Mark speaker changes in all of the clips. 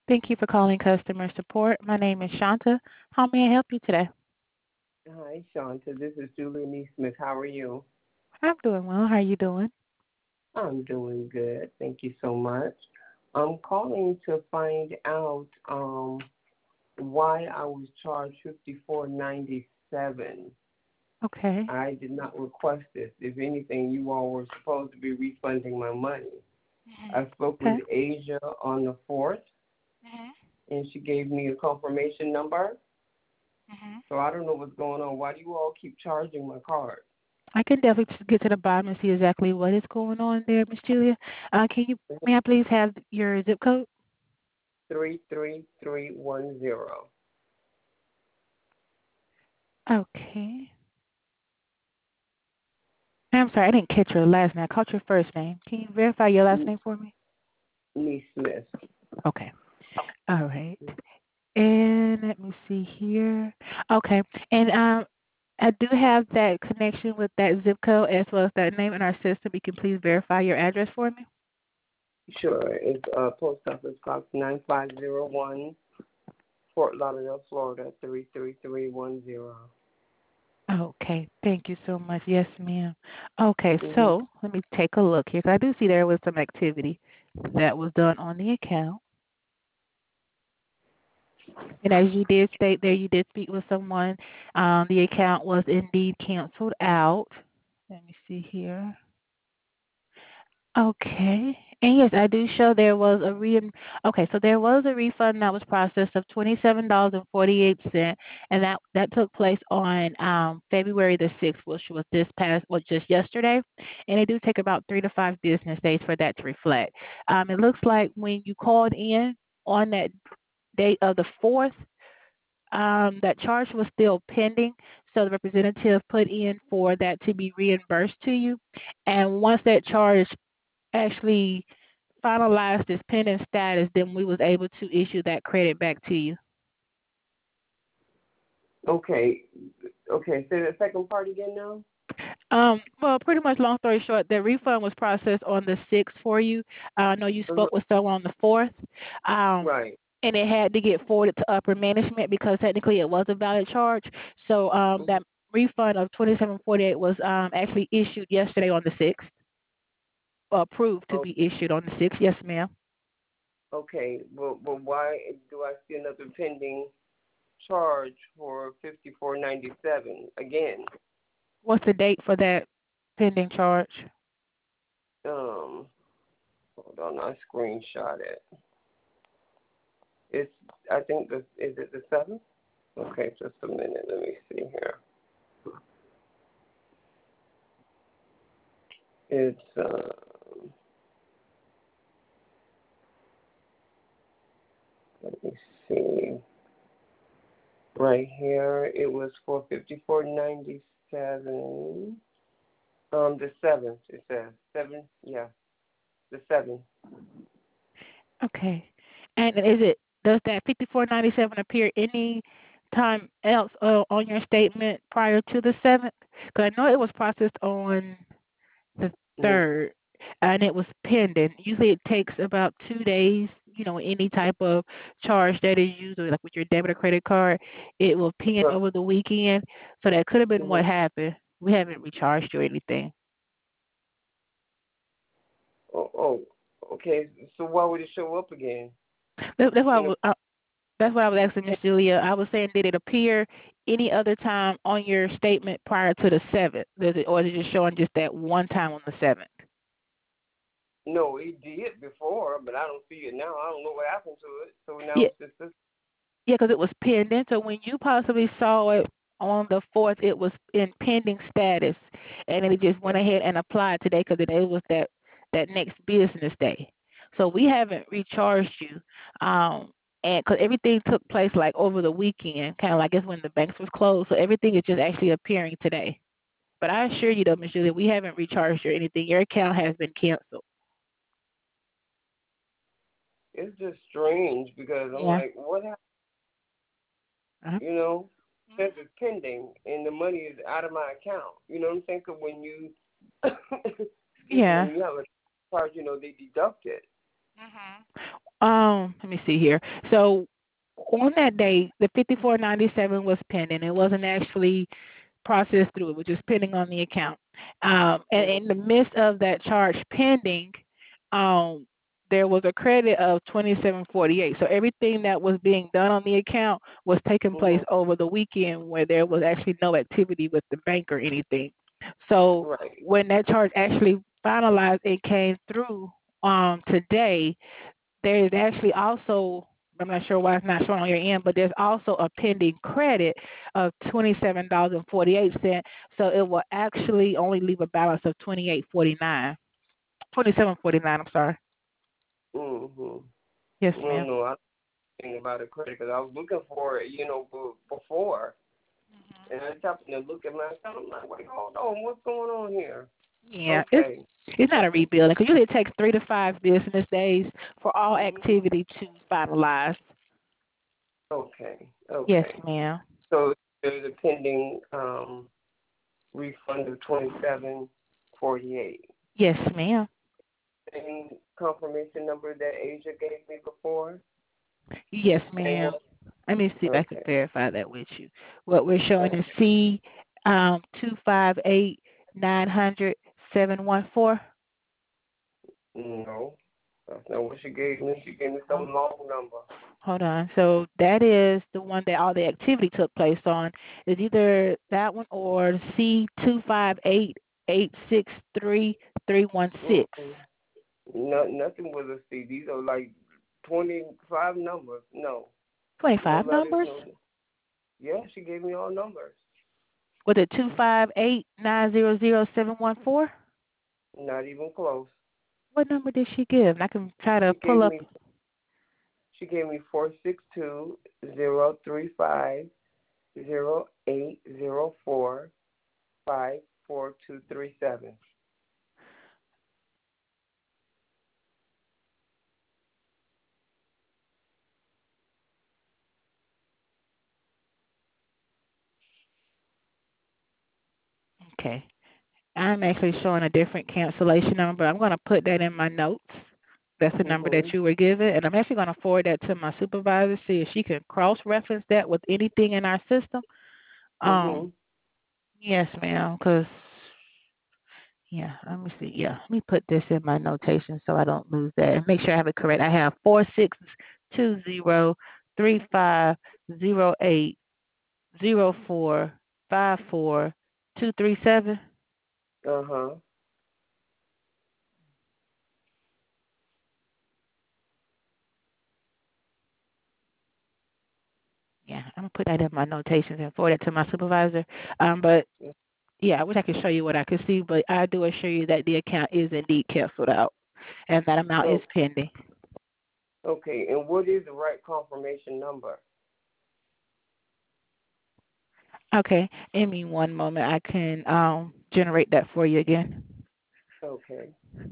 Speaker 1: Thank you for calling customer support. My name is Shanta. How may I help you today?
Speaker 2: Hi, Shanta. This is Julie Neesmith. How are you?
Speaker 1: I'm doing well. How are you doing?
Speaker 2: I'm doing good. Thank you so much. I'm calling to find out why I was charged $54.97.
Speaker 1: Okay.
Speaker 2: I did not request this. If anything, you all were supposed to be refunding my money.
Speaker 1: Hmm.
Speaker 2: I spoke with
Speaker 1: Okay.
Speaker 2: Asia on the 4th,
Speaker 1: Hmm.
Speaker 2: and she gave me a confirmation number.
Speaker 1: Hmm.
Speaker 2: So I don't know what's going on. Why do you all keep charging my card?
Speaker 1: I can definitely just get to the bottom and see exactly what is going on there, Miss Julia. May I please have your zip code?
Speaker 2: 33310.
Speaker 1: Okay. I'm sorry, I didn't catch your last name. I caught your first name. Can you verify your last name for me?
Speaker 2: Neesmith.
Speaker 1: Okay. All right. And let me see here. Okay. And I do have that connection with that zip code as well as that name in our system. You can please verify your address for me.
Speaker 2: Sure. It's Post Office Box 9501, Fort Lauderdale, Florida 33310.
Speaker 1: Okay. Thank you so much. Yes, ma'am. Okay.
Speaker 2: Mm-hmm.
Speaker 1: So let me take a look here, 'cause I do see there was some activity that was done on the account. And as you did state there, you did speak with someone. The account was indeed canceled out. Let me see here. Okay. And yes, I do show there was a okay, so there was a refund that was processed of $27.48, and that took place on February the 6th, which was just yesterday. And it do take about 3 to 5 business days for that to reflect. It looks like when you called in on that date of the 4th, that charge was still pending, so the representative put in for that to be reimbursed to you. And once that charge actually finalized its pending status, then we was able to issue that credit back to you.
Speaker 2: Okay. Okay. Say the second part again now.
Speaker 1: Well, pretty much, long story short, the refund was processed on the 6th for you. I know you
Speaker 2: Mhm.
Speaker 1: spoke with someone on the 4th, um,
Speaker 2: Right.
Speaker 1: and it had to get forwarded to upper management because technically it was a valid charge. So
Speaker 2: Mhm.
Speaker 1: that refund of 27.48 was actually issued yesterday on the 6th, approved to
Speaker 2: Oh,
Speaker 1: be issued on the 6th. Yes, ma'am.
Speaker 2: okay. But why do I see another pending charge for 54.97 again?
Speaker 1: What's the date for that pending charge?
Speaker 2: Um. Hold on. I screenshot it. It's. I think this is it the 7th. Okay. Just a minute. Let me see here. It's. Let me see. Right here, it was for 54.97. The 7th. It says 7. Yeah, the 7th.
Speaker 1: Okay. And does that 54.97 appear any time else on your statement prior to the 7th? Because I know it was processed on the
Speaker 2: Mhm.
Speaker 1: 3rd, and it was pending. Usually it takes about 2 days. Any type of charge that is used, or like with your debit or credit card, it will pin
Speaker 2: But,
Speaker 1: over the weekend. So that could have been
Speaker 2: mhm.
Speaker 1: what happened. We haven't recharged you or anything.
Speaker 2: Oh, okay. So why would it show up again?
Speaker 1: That's why
Speaker 2: In the
Speaker 1: That's what I was asking Miss Julia. I was saying, did it appear any other time on your statement prior to the 7th? Or is it just showing just that one time on the 7th?
Speaker 2: No, it did before, but I don't see it now. I don't know what happened to it. So now
Speaker 1: Yeah,
Speaker 2: it's just this.
Speaker 1: yeah, because it was pending. So when you possibly saw it on the 4th, it was in pending status, and it just
Speaker 2: Yeah.
Speaker 1: went ahead and applied today because today was that next business day. So we haven't recharged you, and because everything took place like over the weekend, kind of like it's when the banks was closed. So everything is just actually appearing today. But I assure you, though, Ms. Julia, we haven't recharged you or anything. Your account has been canceled.
Speaker 2: It's just strange because I'm
Speaker 1: Yeah.
Speaker 2: like, what happened?
Speaker 1: Uh-huh.
Speaker 2: You know, says it's pending and the money is out of my account. You know what I'm saying? 'Cause when you, excuse me,
Speaker 1: Yeah.
Speaker 2: when you have a charge, they deduct it.
Speaker 1: Let me see here. So on that day, the 5497 was pending. It wasn't actually processed through. It was just pending on the account. And in the midst of that charge pending, um, there was a credit of 2748. So everything that was being done on the account was taking place
Speaker 2: Mhm.
Speaker 1: over the weekend where there was actually no activity with the bank or anything. So
Speaker 2: Right.
Speaker 1: when that charge actually finalized, it came through today. There is actually also, I'm not sure why it's not showing on your end, but there's also a pending credit of $27.48. So it will actually only leave a balance of 28.49, 27.49. I'm sorry.
Speaker 2: Mhm.
Speaker 1: Yes,
Speaker 2: No,
Speaker 1: ma'am.
Speaker 2: no, I think about a credit because I was looking for it, before, and I happened to look at my account. I'm like, wait, hold on, what's going on here?
Speaker 1: Yeah,
Speaker 2: Okay.
Speaker 1: it's not a rebuilding because usually it takes 3 to 5 business days for all
Speaker 2: Mhm.
Speaker 1: activity to finalize.
Speaker 2: Okay.
Speaker 1: Yes,
Speaker 2: Okay.
Speaker 1: ma'am.
Speaker 2: So there's a pending refund of 27.48.
Speaker 1: Yes, ma'am.
Speaker 2: Same confirmation number that Asia gave me before.
Speaker 1: Yes,
Speaker 2: Same
Speaker 1: ma'am.
Speaker 2: one.
Speaker 1: Let me see if I can
Speaker 2: Okay.
Speaker 1: verify that with you. What we're showing is
Speaker 2: Okay.
Speaker 1: C 258 900 714.
Speaker 2: No, that's not what she gave me. She gave me
Speaker 1: Oh,
Speaker 2: some long number.
Speaker 1: hold on. So that is the one that all the activity took place on. It's either that one or C 258 863 316.
Speaker 2: No, nothing was a C. These are like 25 numbers. No, no,
Speaker 1: 25
Speaker 2: that is
Speaker 1: numbers?
Speaker 2: no. Yeah, she gave me all numbers.
Speaker 1: Was it 258 900 714?
Speaker 2: Not even close.
Speaker 1: What number did she give? And I can try to
Speaker 2: She
Speaker 1: pull
Speaker 2: gave
Speaker 1: up.
Speaker 2: me she gave me 462-035-0804-54237.
Speaker 1: Okay. I'm actually showing a different cancellation number, but I'm going to put that in my notes. That's the number that
Speaker 2: Mhm.
Speaker 1: you were given, and I'm actually going to forward that to my supervisor, see if she can cross-reference that with anything in our system. Um,
Speaker 2: Mhm.
Speaker 1: yes, ma'am, because, yeah, let me see. Yeah, let me put this in my notation so I don't lose that and make sure I have it correct. I have 4620350804542237.
Speaker 2: Uh huh.
Speaker 1: Yeah, I'm gonna put that in my notations and forward it to my supervisor. But yeah, I wish I could show you what I could see, but I do assure you that the account is indeed canceled out and that amount is
Speaker 2: Oh,
Speaker 1: pending.
Speaker 2: okay. And what is the right confirmation number?
Speaker 1: Okay, give me one moment. I can generate that for you again.
Speaker 2: Okay.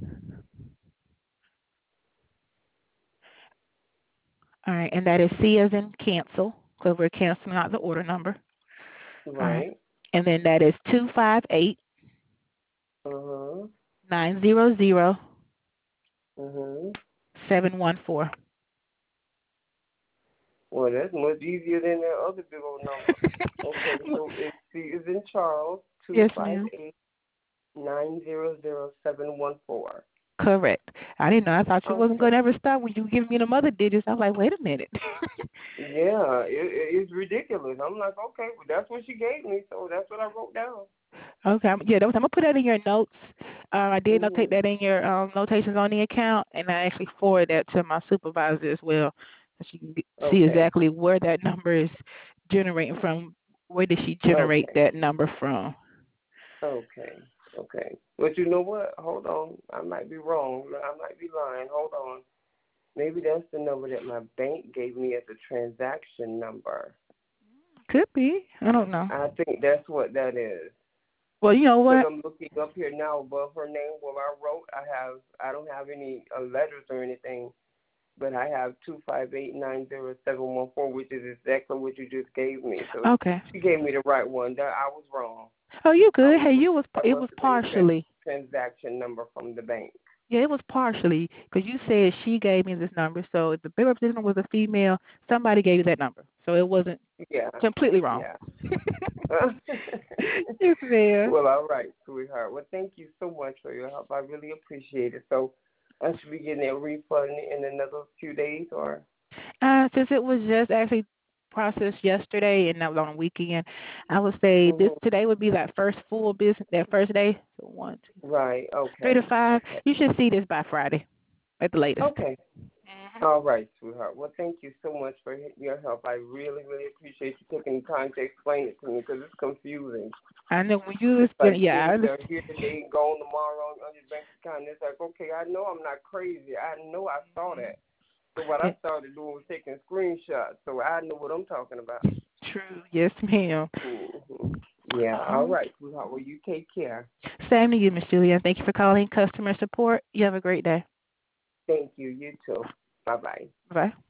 Speaker 1: All right, and that is C as in cancel, because we're canceling out the order number. All right,
Speaker 2: Right.
Speaker 1: and then that is 258
Speaker 2: Uh huh.
Speaker 1: 900
Speaker 2: Mhm.
Speaker 1: 714.
Speaker 2: Well, that's much easier than that other big old number. Okay, so it's C is in Charles, two
Speaker 1: Yes,
Speaker 2: five
Speaker 1: ma'am.
Speaker 2: eight 900 714.
Speaker 1: Correct. I didn't know. I thought you wasn't
Speaker 2: Okay.
Speaker 1: going to ever stop when you give me the mother digits. I was like, wait a minute.
Speaker 2: Yeah, it's ridiculous. I'm like, okay, well, that's what she gave me, so that's what I wrote down.
Speaker 1: Okay, yeah, I'm gonna put that in your notes. I did notate
Speaker 2: Mhm.
Speaker 1: that in your notations on the account, and I actually forwarded that to my supervisor as well, so she can see
Speaker 2: Okay.
Speaker 1: exactly where that number is generating from. Where did she generate
Speaker 2: Okay.
Speaker 1: that number from?
Speaker 2: Okay. Okay. But you know what? Hold on. I might be wrong. I might be lying. Hold on. Maybe that's the number that my bank gave me as a transaction number.
Speaker 1: Could be. I don't know.
Speaker 2: I think that's what that is.
Speaker 1: Well, you know
Speaker 2: Because
Speaker 1: what?
Speaker 2: I'm looking up here now above her name where I don't have any letters or anything, but I have 258 90714, which is exactly what you just gave me. So
Speaker 1: Okay.
Speaker 2: she gave me the right one. That I was wrong.
Speaker 1: Oh, you
Speaker 2: I
Speaker 1: good?
Speaker 2: was
Speaker 1: Hey,
Speaker 2: wrong.
Speaker 1: you was
Speaker 2: That
Speaker 1: it
Speaker 2: must
Speaker 1: was
Speaker 2: have been
Speaker 1: partially.
Speaker 2: transaction number from the bank.
Speaker 1: Yeah, it was partially because you said she gave me this number. So if the bill representative was a female, somebody gave you that number. So it wasn't
Speaker 2: Yeah,
Speaker 1: completely wrong.
Speaker 2: yeah.
Speaker 1: Yes, ma'am.
Speaker 2: Well, all right, sweetheart. Well, thank you so much for your help. I really appreciate it. So, I should be getting a refund in another few days, or?
Speaker 1: Since it was just actually processed yesterday and that was on a weekend, I would say this
Speaker 2: Hmm.
Speaker 1: today would be that first full business, that first day. So one, two,
Speaker 2: Right.
Speaker 1: three to
Speaker 2: Okay.
Speaker 1: five.
Speaker 2: Okay.
Speaker 1: You should see this by Friday at the latest.
Speaker 2: Okay. All right, sweetheart. Well, thank you so much for your help. I really, really appreciate you taking the time to explain it to me because it's confusing.
Speaker 1: I know when you
Speaker 2: It's
Speaker 1: explain,
Speaker 2: like
Speaker 1: yeah, I
Speaker 2: things are
Speaker 1: understand.
Speaker 2: here today and gone tomorrow on your bank account. And it's like, okay, I know I'm not crazy. I know I saw that. So what I
Speaker 1: Yeah,
Speaker 2: started doing was taking screenshots. So I know what I'm talking about.
Speaker 1: true. Yes, ma'am.
Speaker 2: Hmm. Yeah. All
Speaker 1: Oh,
Speaker 2: right, sweetheart. Well, you take care.
Speaker 1: same to you, Miss Julia. Thank you for calling customer support. You have a great day.
Speaker 2: Thank you. You too. Bye bye.
Speaker 1: Bye.